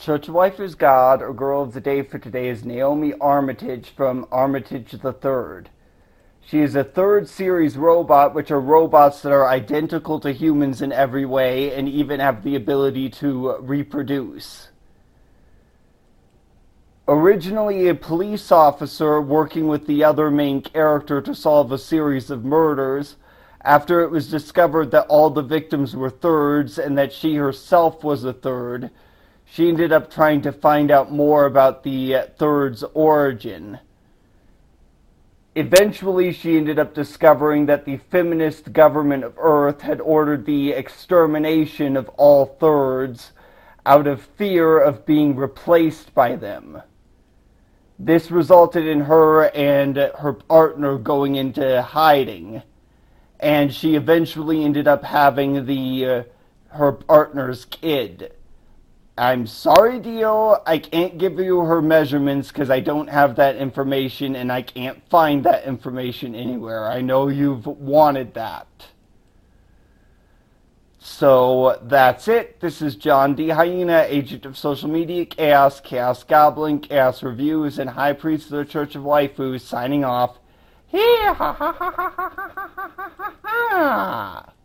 Church of Life is God, or Girl of the Day for today is Naomi Armitage from Armitage the Third. She is a third series robot, which are robots that are identical to humans in every way and even have the ability to reproduce. Originally a police officer working with the other main character to solve a series of murders, after it was discovered that all the victims were thirds and that she herself was a third, she ended up trying to find out more about the third's origin. Eventually, she ended up discovering that the feminist government of Earth had ordered the extermination of all thirds out of fear of being replaced by them. This resulted in her and her partner going into hiding, and she eventually ended up having her partner's kid. I'm sorry, Dio, I can't give you her measurements because I don't have that information and I can't find that information anywhere. I know you've wanted that. So, that's it. This is John D. Hyena, agent of social media, Chaos, Chaos Goblin, Chaos Reviews, and High Priest of the Church of Waifu, signing off. Hee ha ha ha ha ha ha ha ha.